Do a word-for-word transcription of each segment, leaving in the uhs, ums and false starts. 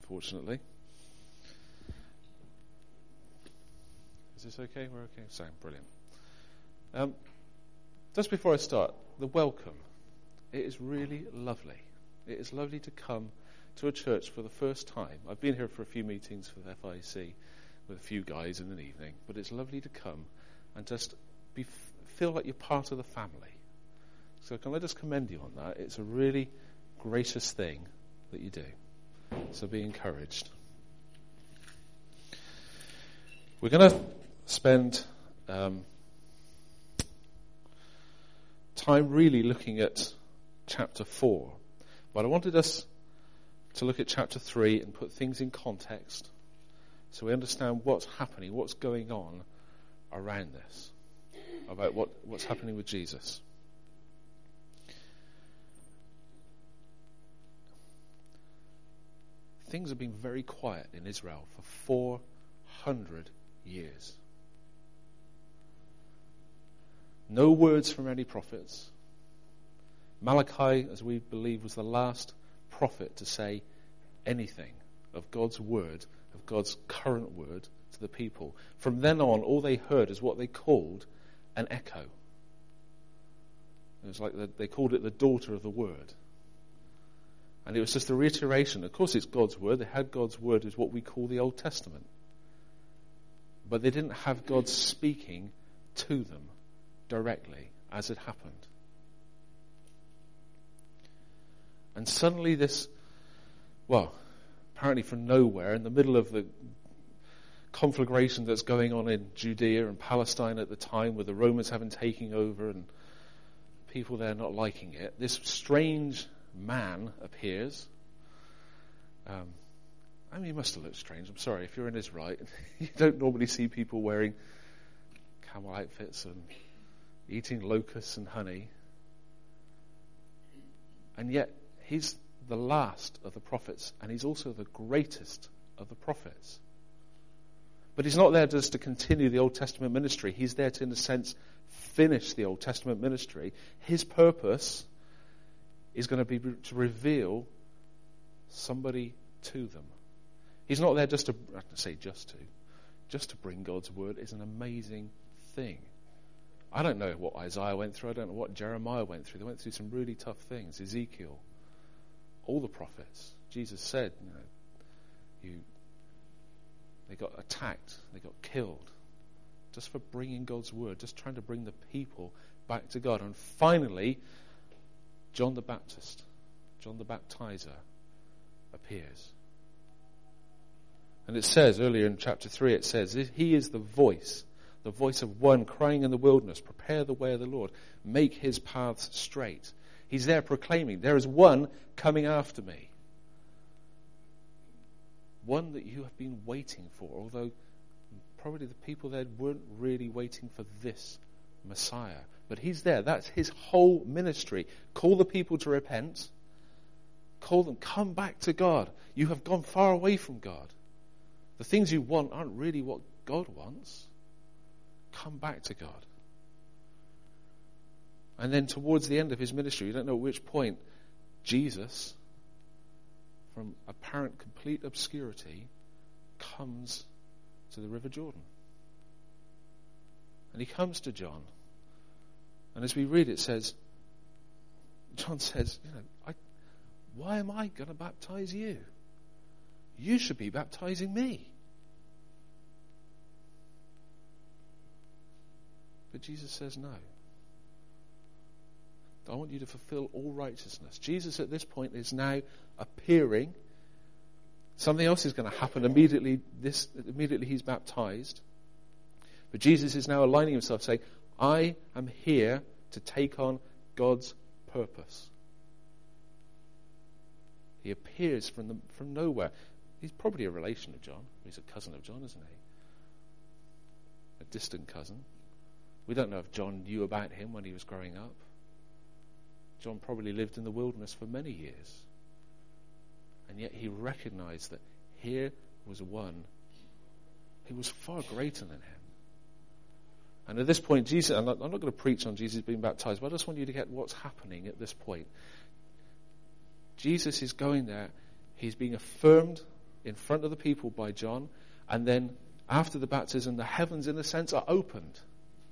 unfortunately. Is this okay? We're okay? Sound brilliant. Um, just before I start, the welcome. It is really lovely. It is lovely to come to a church for the first time. I've been here for a few meetings for the F I C with a few guys in an evening, but it's lovely to come and just be feel like you're part of the family. So can I just commend you on that? It's a really gracious thing that you do. So be encouraged. We're going to spend um, time really looking at chapter four. But I wanted us to look at chapter three and put things in context so we understand what's happening, what's going on around this, about what, what's happening with Jesus. Things have been very quiet in Israel for four hundred years. No words from any prophets. Malachi, as we believe, was the last prophet to say anything of God's word, of God's current word to the people. From then on, all they heard is what they called an echo. It was like the, they called it the daughter of the word. And it was just a reiteration. Of course, it's God's word. They had God's word as what we call the Old Testament. But they didn't have God speaking to them directly as it happened. And suddenly this, well, apparently from nowhere, in the middle of the conflagration that's going on in Judea and Palestine at the time, with the Romans having taken over and people there not liking it, this strange man appears. Um, I mean, he must have looked strange. I'm sorry, if you're an Israelite, you don't normally see people wearing camel outfits and eating locusts and honey. And yet, he's the last of the prophets, and he's also the greatest of the prophets. But he's not there just to continue the Old Testament ministry. He's there to, in a sense, finish the Old Testament ministry. His purpose is going to be to reveal somebody to them. He's not there just to, I say just to, just to bring God's word is an amazing thing. I don't know what Isaiah went through. I don't know what Jeremiah went through. They went through some really tough things. Ezekiel, all the prophets. Jesus said, you know, you, they got attacked, they got killed, just for bringing God's word, just trying to bring the people back to God. And finally, John the Baptist, John the Baptizer, appears. And it says, earlier in chapter three, it says, he is the voice, the voice of one crying in the wilderness, prepare the way of the Lord, make his paths straight. He's there proclaiming, there is one coming after me. One that you have been waiting for, although probably the people there weren't really waiting for this Messiah. But he's there. That's his whole ministry. Call the people to repent. Call them, come back to God. You have gone far away from God. The things you want aren't really what God wants. Come back to God. And then towards the end of his ministry, you don't know at which point, Jesus, from apparent complete obscurity, comes to the River Jordan. And he comes to John. And as we read, it says, John says, you know, I, why am I going to baptize you? You should be baptizing me. But Jesus says no. I want you to fulfill all righteousness. Jesus at this point is now appearing. Something else is going to happen immediately. This immediately he's baptized. But Jesus is now aligning himself, saying, I am here to take on God's purpose. He appears from the, from nowhere. He's probably a relation of John. He's a cousin of John, isn't he? A distant cousin. We don't know if John knew about him when he was growing up. John probably lived in the wilderness for many years. And yet he recognized that here was one who was far greater than him. And at this point, Jesus, I'm not, I'm not going to preach on Jesus being baptized, but I just want you to get what's happening at this point. Jesus is going there. He's being affirmed in front of the people by John, and then after the baptism, the heavens, in a sense, are opened.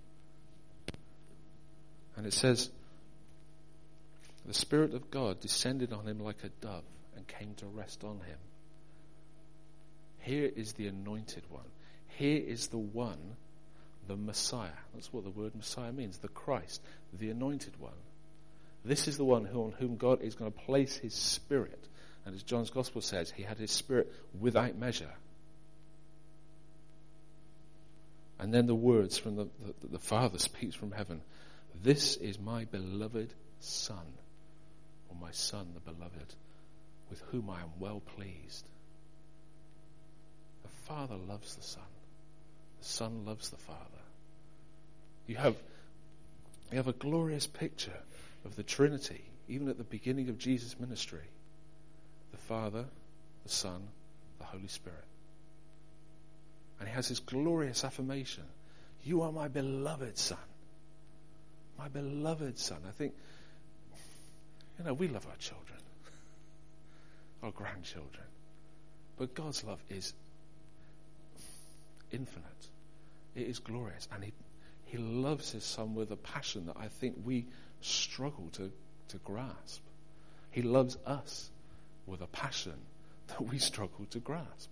And it says, the Spirit of God descended on him like a dove and came to rest on him. Here is the anointed one. Here is the one, the Messiah. That's what the word Messiah means, the Christ, the anointed one. This is the one who, on whom God is going to place his Spirit. And as John's Gospel says, he had his Spirit without measure. And then the words from the, the, the Father speaks from heaven. This is my beloved Son, or my Son, the beloved, with whom I am well pleased. The Father loves the Son. The Son loves the Father. You have, you have a glorious picture of the Trinity, even at the beginning of Jesus' ministry. The Father, the Son, the Holy Spirit. And he has this glorious affirmation. You are my beloved Son. My beloved Son. I think, you know, we love our children, our grandchildren. But God's love is infinite. It is glorious. And he, he loves his Son with a passion that I think we struggle to, to grasp. He loves us with a passion that we struggle to grasp.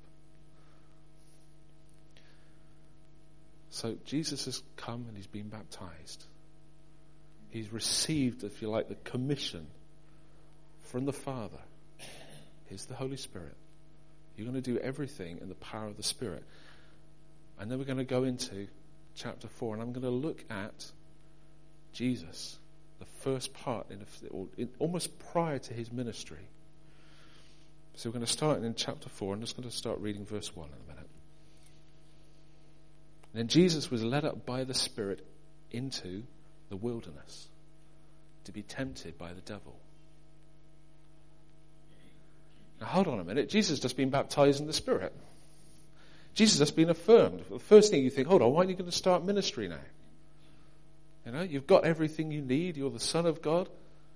So Jesus has come and he's been baptized. He's received, if you like, the commission from the Father. Here's the Holy Spirit. You're going to do everything in the power of the Spirit. And then we're going to go into chapter four, and I'm going to look at Jesus, the first part, in, or in almost prior to his ministry. So we're going to start in chapter four. I'm just going to start reading verse one in a minute. Then Jesus was led up by the Spirit into the wilderness to be tempted by the devil. Now hold on a minute. Jesus has just been baptized in the Spirit. Jesus has been affirmed. The first thing you think, hold on, why are you going to start ministry now? You know, you've got everything you need. You're the Son of God.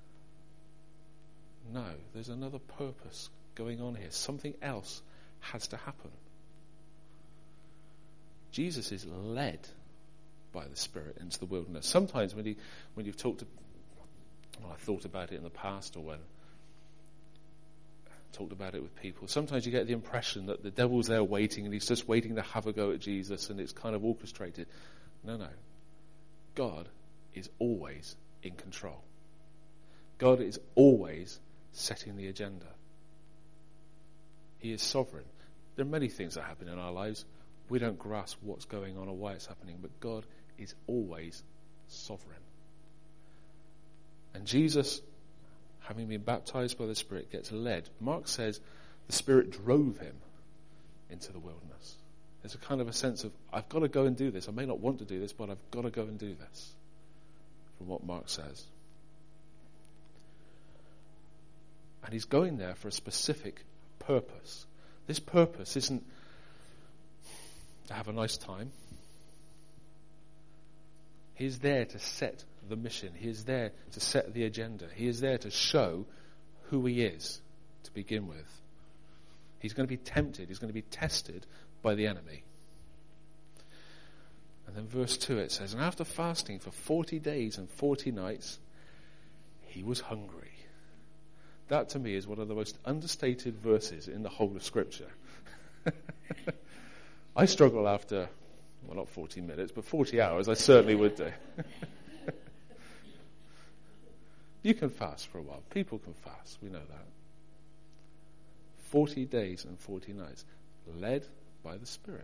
No, there's another purpose going on here. Something else has to happen. Jesus is led by the Spirit into the wilderness. Sometimes when you when you've talked to, well, I thought about it in the past, or when I talked about it with people, sometimes you get the impression that the devil's there waiting and he's just waiting to have a go at Jesus and it's kind of orchestrated. No, no. God is always in control. God is always setting the agenda. He is sovereign. There are many things that happen in our lives. We don't grasp what's going on or why it's happening, but God is always sovereign. And Jesus, having been baptized by the Spirit, gets led. Mark says the Spirit drove him into the wilderness. There's a kind of a sense of, I've got to go and do this. I may not want to do this, but I've got to go and do this, from what Mark says. And he's going there for a specific purpose. This purpose isn't to have a nice time. He is there to set the mission. He is there to set the agenda. He is there to show who he is to begin with. He's going to be tempted. He's going to be tested by the enemy. And then verse two it says, and after fasting for forty days and forty nights, he was hungry. That to me is one of the most understated verses in the whole of Scripture. I struggle after, well, not forty minutes, but forty hours, I certainly would do. You can fast for a while. People can fast. We know that. forty days and forty nights, led by the Spirit.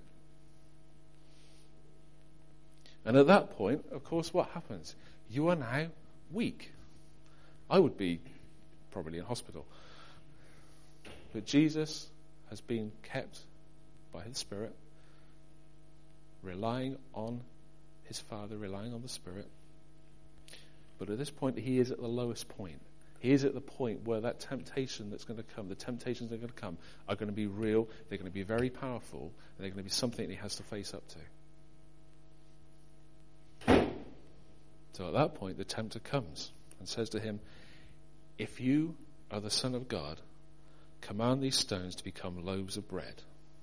And at that point, of course, what happens? You are now weak. I would be probably in hospital. But Jesus has been kept by his Spirit, relying on his Father, relying on the Spirit. But at this point, he is at the lowest point. He is at the point where that temptation that's going to come, the temptations that are going to come, are going to be real, they're going to be very powerful, and they're going to be something that he has to face up to. So at that point, the tempter comes and says to him, if you are the Son of God, command these stones to become loaves of bread.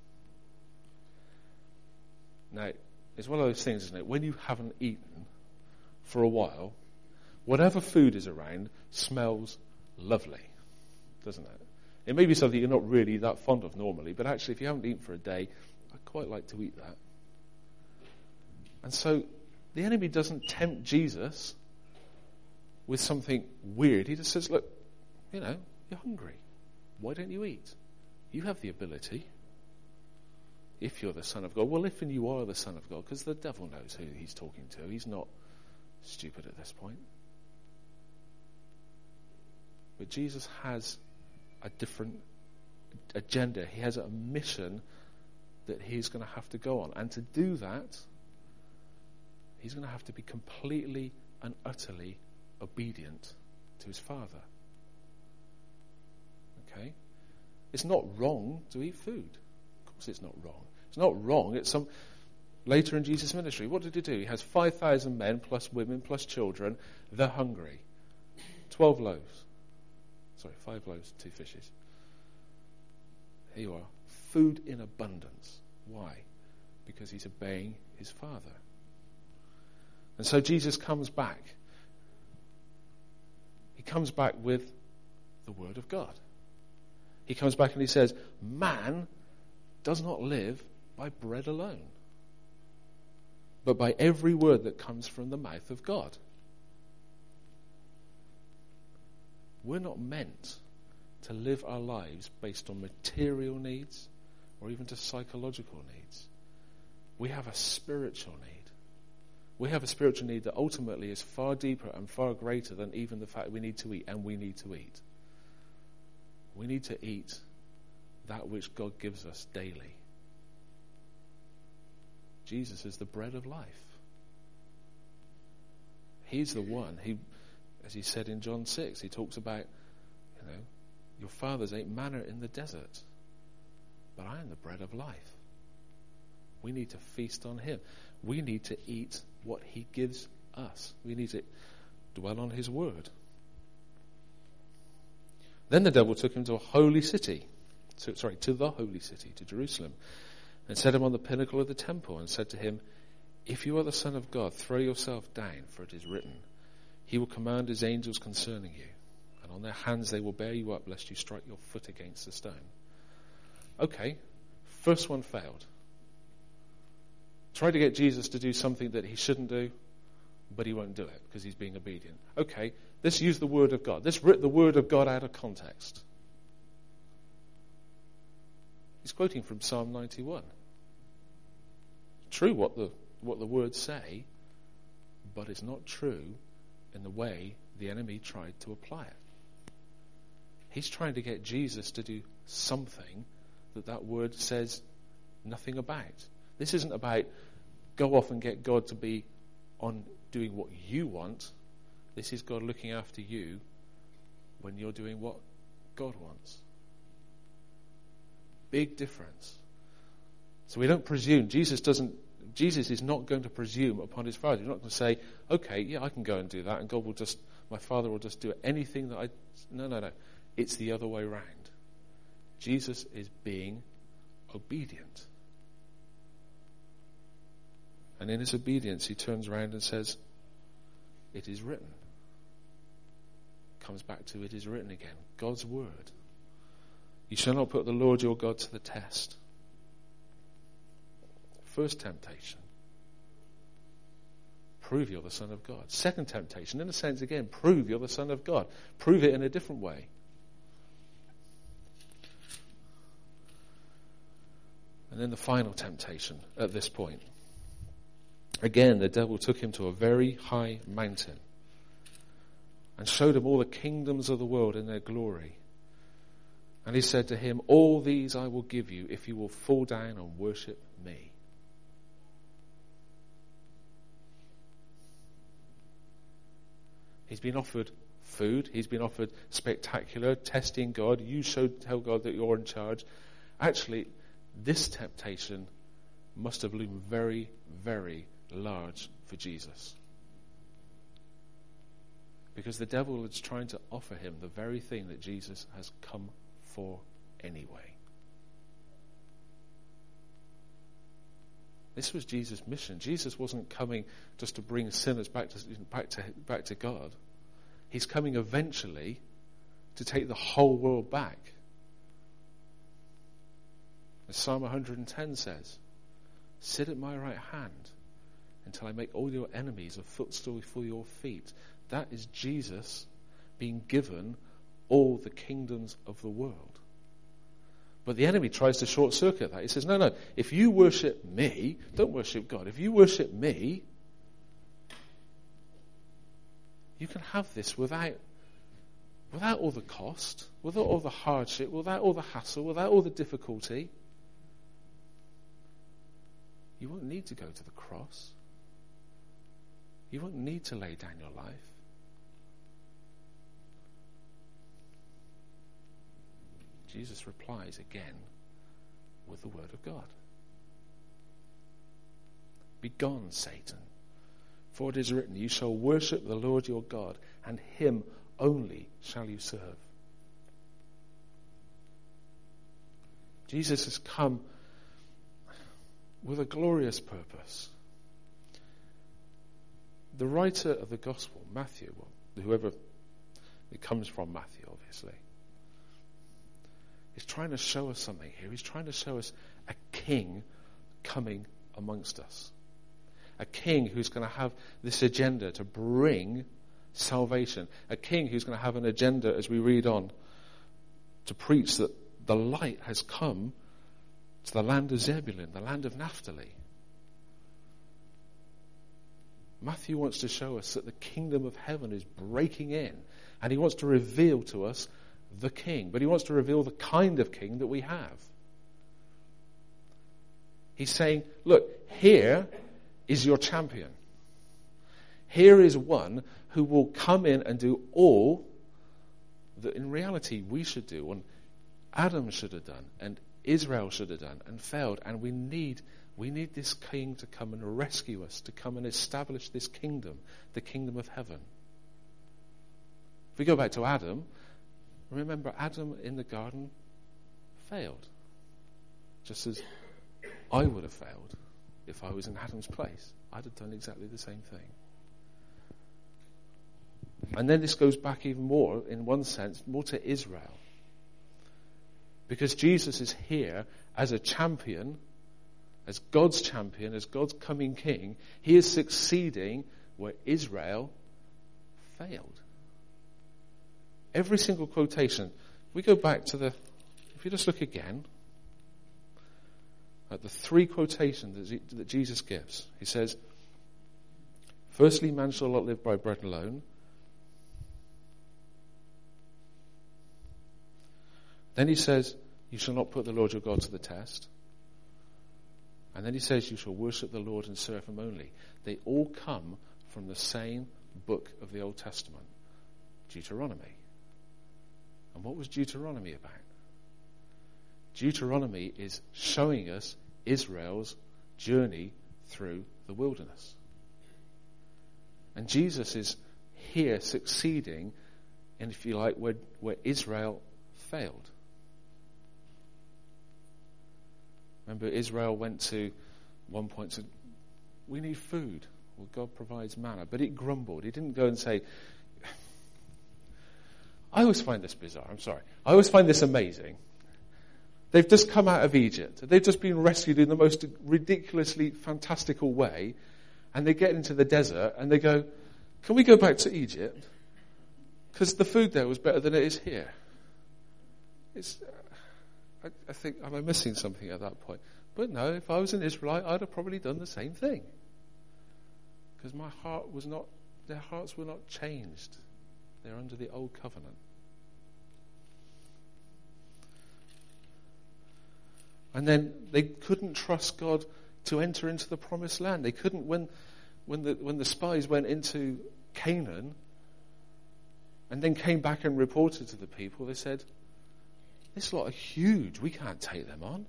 Now, it's one of those things, isn't it? When you haven't eaten for a while, whatever food is around smells lovely, doesn't it? It may be something you're not really that fond of normally, but actually if you haven't eaten for a day, I'd quite like to eat that. And so the enemy doesn't tempt Jesus with something weird. He just says, look, you know, you're hungry. Why don't you eat? You have the ability. If you're the Son of God. Well, if and you are the Son of God, because the devil knows who he's talking to. He's not stupid at this point. But Jesus has a different agenda. He has a mission that he's going to have to go on. And to do that, he's going to have to be completely and utterly obedient to his Father. Okay? It's not wrong to eat food. Of course it's not wrong. It's not wrong. It's some later in Jesus' ministry. What did he do? He has five thousand men plus women plus children. They're hungry. Twelve loaves. Sorry, five loaves, two fishes. Here you are. Food in abundance. Why? Because he's obeying his Father. And so Jesus comes back. He comes back with the Word of God. He comes back and he says, man does not live by bread alone, but by every word that comes from the mouth of God. We're not meant to live our lives based on material needs or even just psychological needs. We have a spiritual need. We have a spiritual need that ultimately is far deeper and far greater than even the fact we need to eat, and we need to eat. We need to eat that which God gives us daily. Jesus is the bread of life. He's the one. He, as he said in John six, he talks about, you know, your fathers ate manna in the desert, but I am the bread of life. We need to feast on him. We need to eat what he gives us. We need to dwell on his word. Then the devil took him to a holy city, to, sorry, to the holy city, to Jerusalem, and set him on the pinnacle of the temple and said to him, if you are the Son of God, throw yourself down, for it is written, he will command his angels concerning you, and on their hands they will bear you up, lest you strike your foot against a stone. Okay, first one failed. Tried to get Jesus to do something that he shouldn't do, but he won't do it because he's being obedient. Okay, let's use the word of God. Let's rip the word of God out of context. He's quoting from Psalm ninety-one. True what the what the words say, but it's not true in the way the enemy tried to apply it. He's trying to get Jesus to do something that that word says nothing about. This isn't about go off and get God to be on doing what you want. This is God looking after you when you're doing what God wants. Big difference. So we don't presume. Jesus doesn't. Jesus is not going to presume upon his Father. He's not going to say, okay, yeah, I can go and do that, and God will just, my Father will just do anything that I... No, no, no. It's the other way round. Jesus is being obedient. And in his obedience, he turns around and says, it is written. Comes back to it is written again. God's word. You shall not put the Lord your God to the test. First temptation. Prove you're the Son of God. Second temptation, in a sense again, prove you're the Son of God. Prove it in a different way. And then the final temptation at this point. Again, the devil took him to a very high mountain and showed him all the kingdoms of the world in their glory. And he said to him, all these I will give you if you will fall down and worship me. He's been offered food. He's been offered spectacular, testing God. You should tell God that you're in charge. Actually, this temptation must have loomed very, very large for Jesus. Because the devil is trying to offer him the very thing that Jesus has come for anyway. This was Jesus' mission. Jesus wasn't coming just to bring sinners back to, back to, back to God. He's coming eventually to take the whole world back. As Psalm one hundred ten says, sit at my right hand until I make all your enemies a footstool for your feet. That is Jesus being given all the kingdoms of the world. But the enemy tries to short circuit that. He says, no, no, if you worship me, don't worship God. If you worship me, you can have this without, without all the cost, without all the hardship, without all the hassle, without all the difficulty. You won't need to go to the cross. You won't need to lay down your life. Jesus replies again with the word of God. Begone, Satan, for it is written, you shall worship the Lord your God, and him only shall you serve. Jesus has come with a glorious purpose. The writer of the gospel, Matthew, well, whoever it comes from, Matthew, obviously, He's trying to show us something here. He's trying to show us a king coming amongst us. A king who's going to have this agenda to bring salvation. A king who's going to have an agenda, as we read on, to preach that the light has come to the land of Zebulun, the land of Naphtali. Matthew wants to show us that the kingdom of heaven is breaking in, and he wants to reveal to us the king, but he wants to reveal the kind of king that we have. He's saying, look, here is your champion. Here is one who will come in and do all that in reality we should do, and Adam should have done, and Israel should have done, and failed. And we need we need this king to come and rescue us, to come and establish this kingdom, the kingdom of heaven. If we go back to Adam, remember, Adam in the garden failed. Just as I would have failed if I was in Adam's place. I'd have done exactly the same thing. And then this goes back even more, in one sense, more to Israel. Because Jesus is here as a champion, as God's champion, as God's coming king. He is succeeding where Israel failed. Every single quotation. We go back to the, if you just look again, at the three quotations that, that Jesus gives. He says, firstly, man shall not live by bread alone. Then he says, you shall not put the Lord your God to the test. And then he says, you shall worship the Lord and serve him only. They all come from the same book of the Old Testament, Deuteronomy. And what was Deuteronomy about? Deuteronomy is showing us Israel's journey through the wilderness. And Jesus is here succeeding in, if you like, where, where Israel failed. Remember, Israel went to one point and said, we need food. Well, God provides manna. But it grumbled. It didn't go and say, I always find this bizarre, I'm sorry. I always find this amazing. They've just come out of Egypt. They've just been rescued in the most ridiculously fantastical way. And they get into the desert and they go, can we go back to Egypt? Because the food there was better than it is here. It's, I, I think, am I missing something at that point? But no, if I was an Israelite, I'd have probably done the same thing. Because my heart was not, their hearts were not changed. They're under the old covenant. And then they couldn't trust God to enter into the promised land. They couldn't, when, when the when the spies went into Canaan and then came back and reported to the people, they said, this lot are huge, we can't take them on.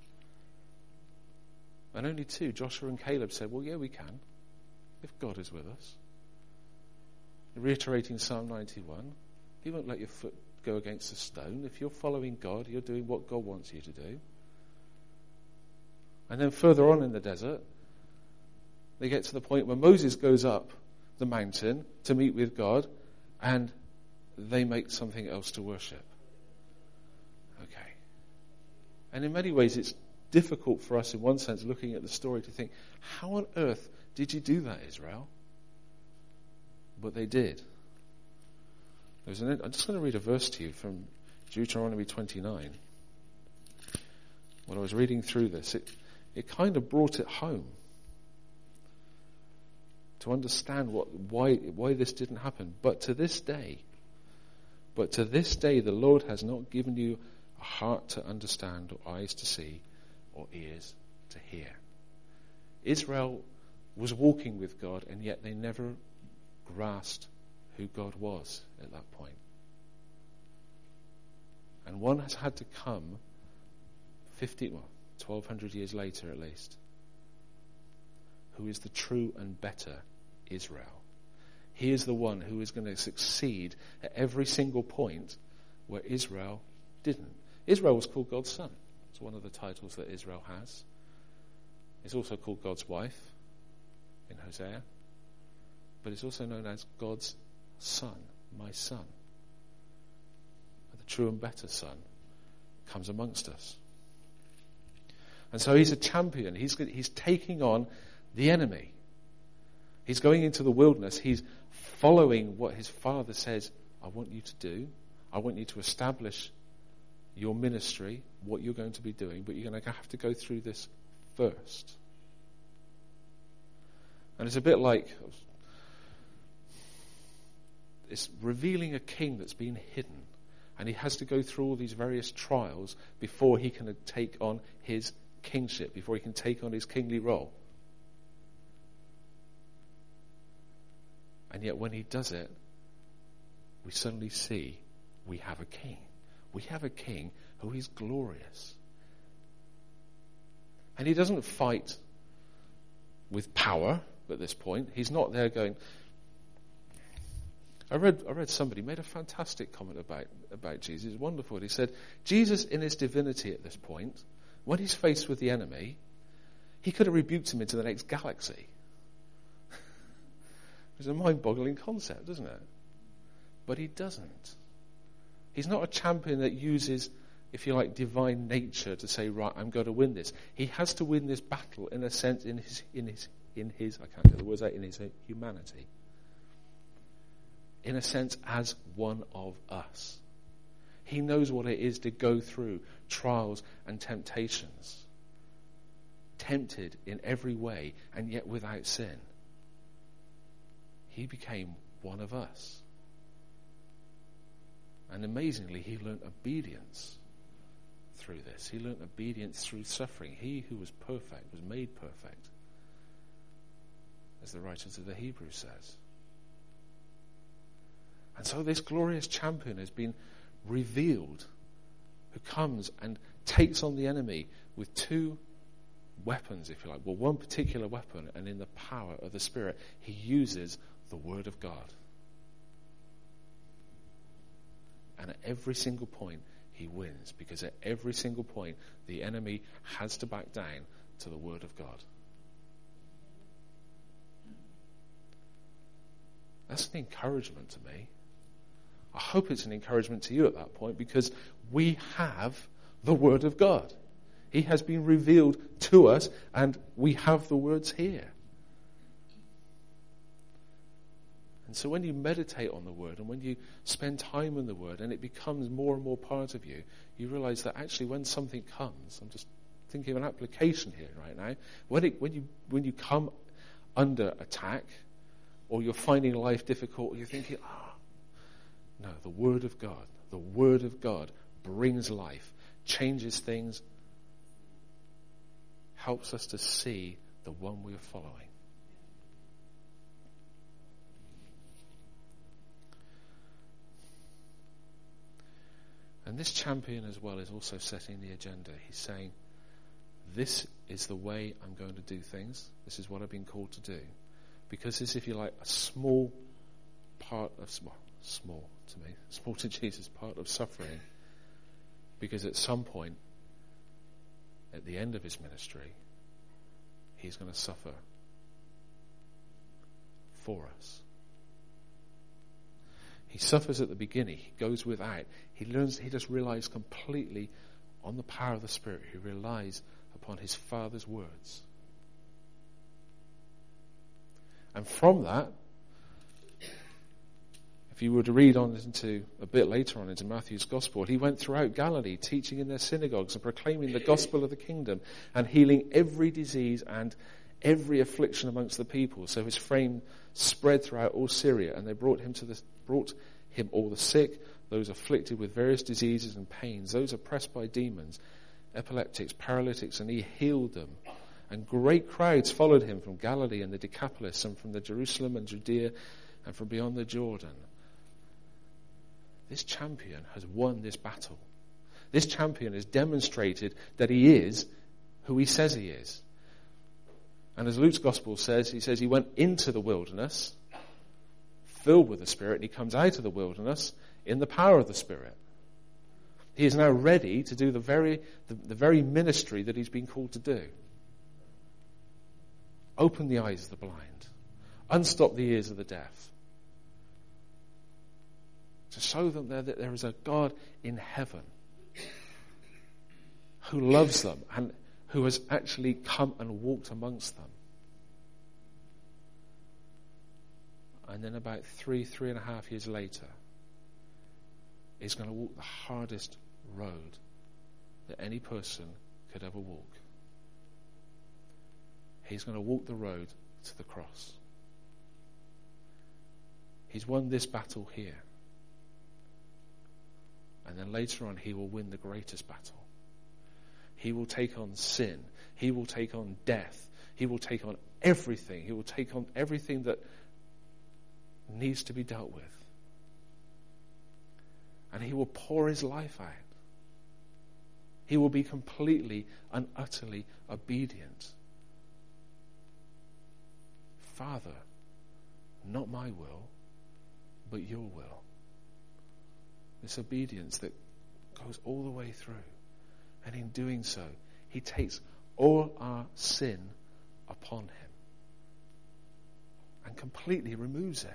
And only two, Joshua and Caleb, said, well, yeah, we can, if God is with us. Reiterating Psalm ninety-one, he won't let your foot go against a stone. If you're following God, you're doing what God wants you to do. And then further on in the desert, they get to the point where Moses goes up the mountain to meet with God, and they make something else to worship. Okay. And in many ways, it's difficult for us, in one sense, looking at the story, to think, how on earth did you do that, Israel? But they did. There's an, I'm just going to read a verse to you from Deuteronomy twenty-nine. When I was reading through this, it, it kind of brought it home to understand what why why this didn't happen. But to this day, but to this day, the Lord has not given you a heart to understand, or eyes to see, or ears to hear. Israel was walking with God, and yet they never grasped who God was at that point. And one has had to come fifty, well, twelve hundred years later at least, who is the true and better Israel. He is the one who is going to succeed at every single point where Israel didn't. Israel was called God's son. It's one of the titles that Israel has. It's also called God's wife in Hosea. But it's also known as God's son, my son. The true and better son comes amongst us. And so he's a champion. He's, he's taking on the enemy. He's going into the wilderness. He's following what his father says, I want you to do. I want you to establish your ministry, what you're going to be doing, but you're going to have to go through this first. And it's a bit like, it's revealing a king that's been hidden, and he has to go through all these various trials before he can take on his kingship, before he can take on his kingly role. And yet when he does it, we suddenly see we have a king. We have a king who is glorious. And he doesn't fight with power at this point. He's not there going... I read I read somebody made a fantastic comment about, about Jesus. It's wonderful. He said, Jesus in his divinity at this point, when he's faced with the enemy, he could have rebuked him into the next galaxy. It's a mind-boggling concept, isn't it? But he doesn't. He's not a champion that uses, if you like, divine nature to say, right, I'm going to win this. He has to win this battle in a sense, in his, in his, in his, I can't get the words out, in his humanity. In a sense, as one of us. He knows what it is to go through trials and temptations. Tempted in every way, and yet without sin. He became one of us. And amazingly, he learned obedience through this. He learned obedience through suffering. He who was perfect was made perfect, as the writer of the Hebrews says. And so this glorious champion has been revealed, who comes and takes on the enemy with two weapons, if you like. Well, one particular weapon, and in the power of the Spirit, he uses the Word of God. And at every single point, he wins, because at every single point, the enemy has to back down to the Word of God. That's an encouragement to me. I hope it's an encouragement to you at that point, because we have the Word of God. He has been revealed to us, and we have the words here. And so when you meditate on the Word, and when you spend time in the Word, and it becomes more and more part of you, you realize that actually when something comes, I'm just thinking of an application here right now, when, it, when, you, when you come under attack, or you're finding life difficult, you're thinking, ah, oh, no, the Word of God, the Word of God brings life, changes things, helps us to see the one we are following. And this champion as well is also setting the agenda. He's saying, this is the way I'm going to do things. This is what I've been called to do. Because this, if you like, a small part of, well, small, to me. Small to Jesus, part of suffering. Because at some point, at the end of his ministry, he's going to suffer for us. He suffers at the beginning. He goes without. He learns, he just relies completely on the power of the Spirit. He relies upon his Father's words. And from that, if you were to read on into a bit later on into Matthew's Gospel, he went throughout Galilee, teaching in their synagogues and proclaiming the gospel of the kingdom and healing every disease and every affliction amongst the people. So his fame spread throughout all Syria, and they brought him to the, brought him all the sick, those afflicted with various diseases and pains, those oppressed by demons, epileptics, paralytics, and he healed them. And great crowds followed him from Galilee and the Decapolis, and from the Jerusalem and Judea, and from beyond the Jordan. This champion has won this battle. This champion has demonstrated that he is who he says he is. And as Luke's Gospel says, he says he went into the wilderness filled with the Spirit, and he comes out of the wilderness in the power of the Spirit. He is now ready to do the very, the, the very ministry that he's been called to do. Open the eyes of the blind. Unstop the ears of the deaf. To show them there that there is a God in heaven who loves them and who has actually come and walked amongst them. And then about three, three and a half years later, he's going to walk the hardest road that any person could ever walk. He's going to walk the road to the cross. He's won this battle here. And then later on, he will win the greatest battle. He will take on sin. He will take on death. He will take on everything. He will take on everything that needs to be dealt with. And he will pour his life out. He will be completely and utterly obedient. Father, not my will, but your will. This obedience that goes all the way through. And in doing so, he takes all our sin upon him and completely removes it.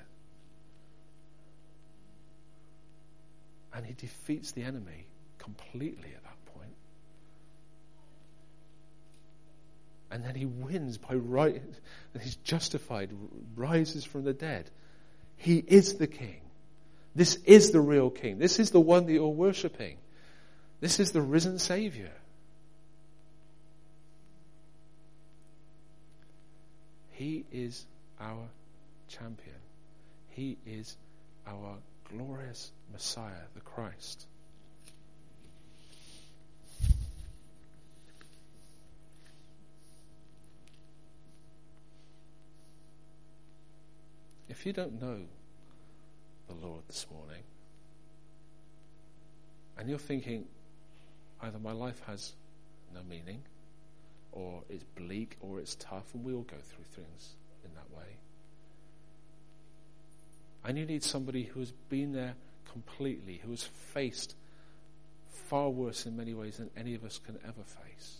And he defeats the enemy completely at that point. And then he wins by right, and he's justified, rises from the dead. He is the king. This is the real king. This is the one that you're worshipping. This is the risen Savior. He is our champion. He is our glorious Messiah, the Christ. If you don't know the Lord this morning, and you're thinking, either my life has no meaning, or it's bleak, or it's tough, and we all go through things in that way, and you need somebody who has been there completely, who has faced far worse in many ways than any of us can ever face,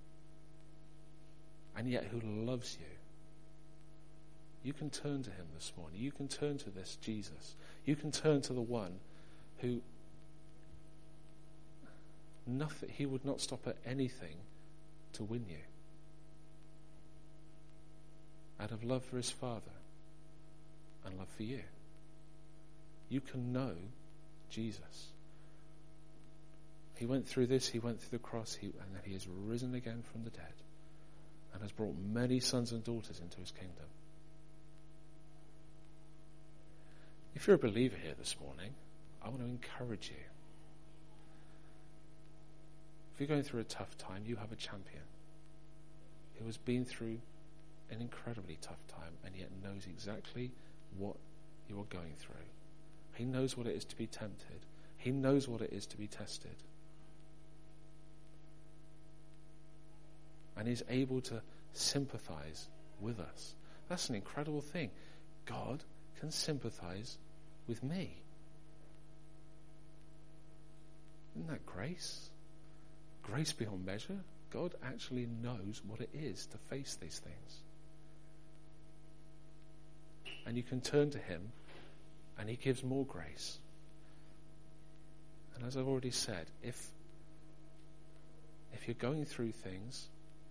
and yet who loves you, you can turn to him this morning. You can turn to this Jesus. You can turn to the one who nothing, he would not stop at anything to win you. Out of love for his Father and love for you. You can know Jesus. He went through this, he went through the cross, he, and then he has risen again from the dead and has brought many sons and daughters into his kingdom. If you're a believer here this morning, I want to encourage you. If you're going through a tough time, you have a champion who has been through an incredibly tough time and yet knows exactly what you are going through. He knows what it is to be tempted. He knows what it is to be tested. And he's able to sympathize with us. That's an incredible thing. God can sympathize with me. Isn't that grace? Grace beyond measure. God actually knows what it is to face these things. And you can turn to him and he gives more grace. And as I've already said, if if you're going through things,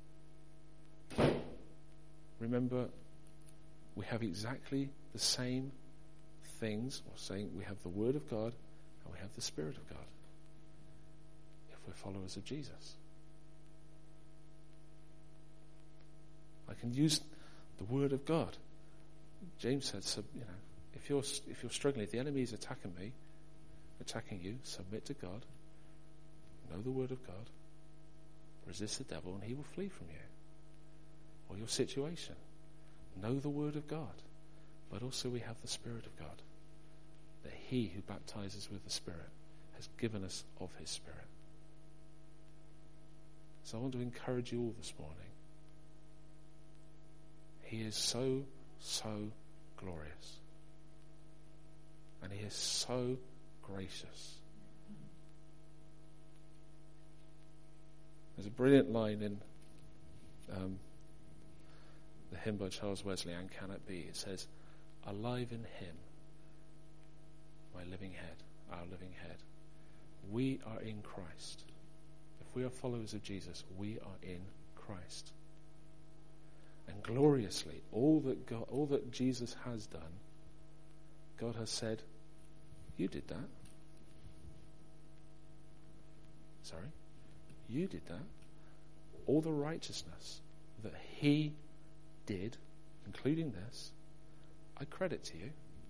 remember we have exactly the same things. We're saying we have the Word of God and we have the Spirit of God if we're followers of Jesus. I can use the Word of God. James said, so, you know, if you're if you're struggling, if the enemy is attacking me, attacking you, submit to God, know the Word of God, resist the devil, and he will flee from you. Or your situation, know the Word of God, but also we have the Spirit of God, that he who baptizes with the Spirit has given us of his Spirit. So I want to encourage you all this morning. He is so, so glorious. And he is so gracious. There's a brilliant line in um, the hymn by Charles Wesley, "And Can It Be?" It says, "Alive in him, my living head, our living head. We are in Christ." If we are followers of Jesus, we are in Christ. And gloriously, all that God, all that Jesus has done, God has said, you did that. Sorry? You did that. All the righteousness that he did, including this, I credit to you.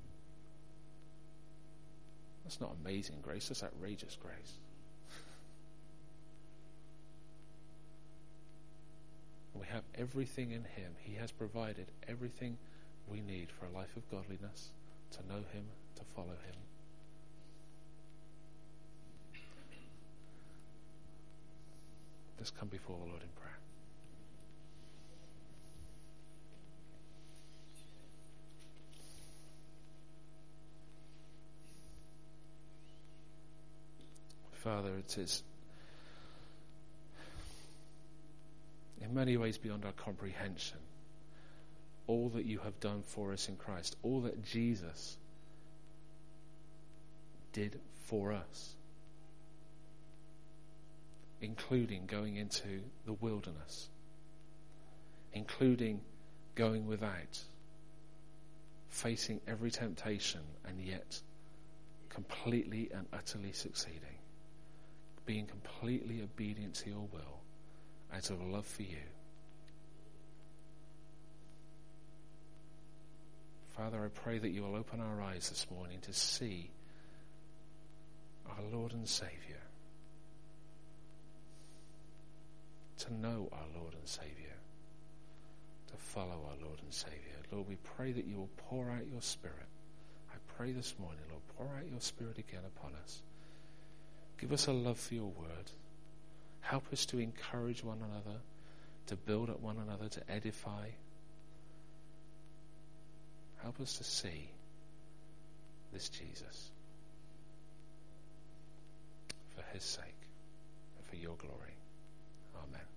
That's not amazing grace, that's outrageous grace. We have everything in him. He has provided everything we need for a life of godliness, to know him, to follow him. Let's come before the Lord in prayer. Father, it is in many ways beyond our comprehension, all that you have done for us in Christ, all that Jesus did for us, including going into the wilderness, including going without, facing every temptation and yet completely and utterly succeeding, being completely obedient to your will out of love for you. Father, I pray that you will open our eyes this morning to see our Lord and Saviour, to know our Lord and Saviour, to follow our Lord and Saviour. Lord, we pray that you will pour out your Spirit. I pray this morning, Lord, pour out your Spirit again upon us. Give us a love for your word. Help us to encourage one another, to build up one another, to edify. Help us to see this Jesus for his sake and for your glory. Amen.